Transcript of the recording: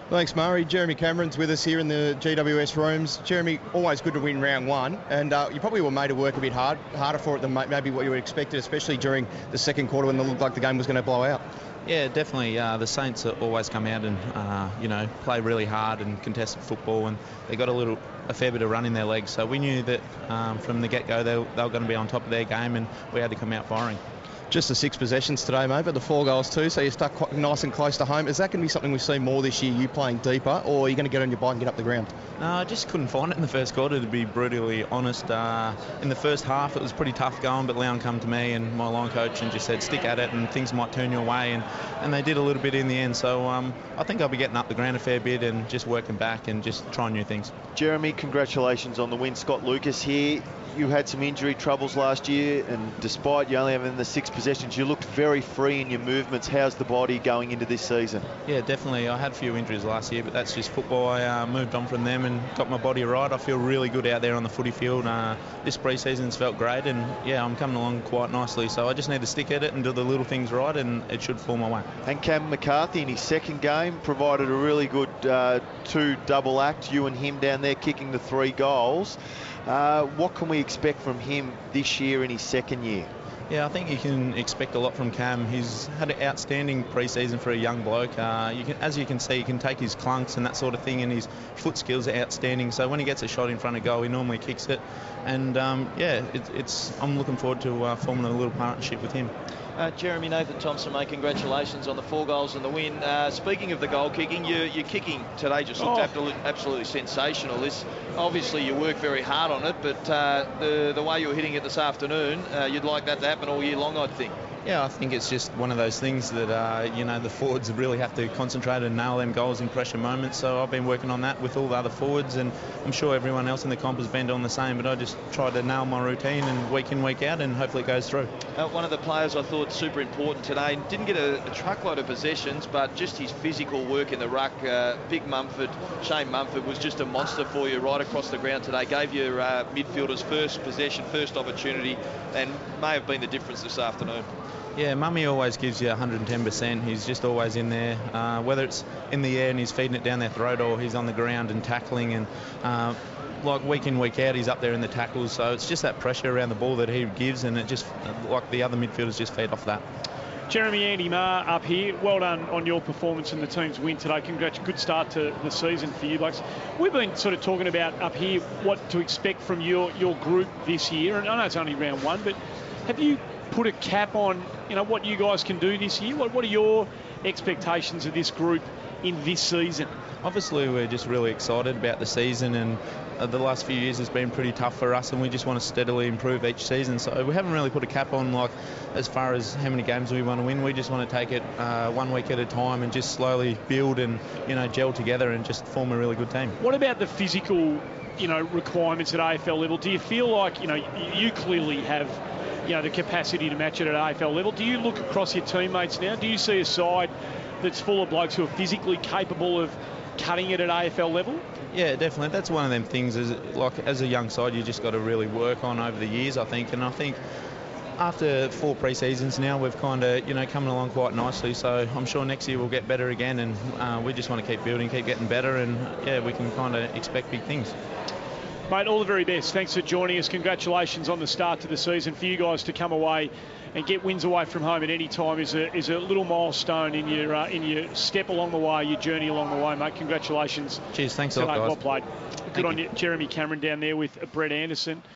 Thanks, Murray. Jeremy Cameron's with us here in the GWS rooms. Jeremy, always good to win round one, and you probably were made to work a bit harder for it than maybe what you would expected, especially during the second quarter when it looked like the game was going to blow out. Yeah, definitely. The Saints always come out and play really hard and contested football, and they got a fair bit of run in their legs. So we knew that from the get-go they were going to be on top of their game, and we had to come out firing. Just the 6 possessions today, mate, but the 4 goals too, so you're stuck quite nice and close to home. Is that going to be something we see more this year, you playing deeper, or are you going to get on your bike and get up the ground? No, I just couldn't find it in the first quarter, to be brutally honest. In the first half, it was pretty tough going, but Leon come to me and my line coach and just said, stick at it and things might turn your way, and they did a little bit in the end. So I think I'll be getting up the ground a fair bit and just working back and just trying new things. Jeremy, congratulations on the win. Scott Lucas here. You had some injury troubles last year, and despite you only having the 6 possessions, you looked very free in your movements. How's the body going into this season? Yeah, definitely. I had a few injuries last year, but that's just football. I moved on from them and got my body right. I feel really good out there on the footy field. This pre-season's felt great, and yeah, I'm coming along quite nicely. So I just need to stick at it and do the little things right, and it should fall my way. And Cam McCarthy in his second game provided a really good 2 double act. You and him down there kicking the 3 goals. What can we expect from him this year in his second year? Yeah, I think you can expect a lot from Cam. He's had an outstanding pre-season for a young bloke. As you can see, he can take his clunks and that sort of thing, and his foot skills are outstanding. So when he gets a shot in front of goal, he normally kicks it. And I'm looking forward to forming a little partnership with him. Jeremy, Nathan Thompson, mate, congratulations on the 4 goals and the win. Speaking of the goal kicking, your kicking today just looked absolutely sensational. Obviously, you work very hard on it, but the way you were hitting it this afternoon, you'd like that to happen all year long, I'd think. Yeah, I think it's just one of those things that, the forwards really have to concentrate and nail them goals in pressure moments. So I've been working on that with all the other forwards, and I'm sure everyone else in the comp has been doing the same, but I just try to nail my routine and week in, week out, and hopefully it goes through. One of the players I thought super important today, didn't get a truckload of possessions, but just his physical work in the ruck. Big Mumford, Shane Mumford, was just a monster for you right across the ground today. Gave your midfielders first possession, first opportunity, and may have been the difference this afternoon. Yeah, Mummy always gives you 110%. He's just always in there, whether it's in the air and he's feeding it down their throat, or he's on the ground and tackling, and like week in, week out, he's up there in the tackles. So it's just that pressure around the ball that he gives, and it just, like the other midfielders, just feed off that. Jeremy, Andy Marr up here. Well done on your performance and the team's win today. Congrats, good start to the season for you blokes. We've been sort of talking about up here what to expect from your group this year, and I know it's only round 1, but have you put a cap on what you guys can do this year? What are your expectations of this group in this season? Obviously, we're just really excited about the season, and the last few years has been pretty tough for us, and we just want to steadily improve each season. So we haven't really put a cap on, like, as far as how many games we want to win. We just want to take it 1 week at a time and just slowly build and gel together and just form a really good team. What about the physical requirements at AFL level? Do you feel like you clearly have the capacity to match it at AFL level? Do you look across your teammates now? Do you see a side that's full of blokes who are physically capable of cutting it at AFL level? Yeah, definitely. That's one of them things, as a young side, you just got to really work on over the years, I think. And I think after 4 pre-seasons now, we've kind of, coming along quite nicely. So I'm sure next year we'll get better again, and we just want to keep building, keep getting better, and yeah, we can kind of expect big things. Mate, all the very best. Thanks for joining us. Congratulations on the start to the season. For you guys to come away and get wins away from home at any time is a little milestone in your step along the way, your journey along the way, mate. Congratulations. Cheers. Thanks a lot, guys. Well played. Good on you, Jeremy Cameron down there with Brett Anderson.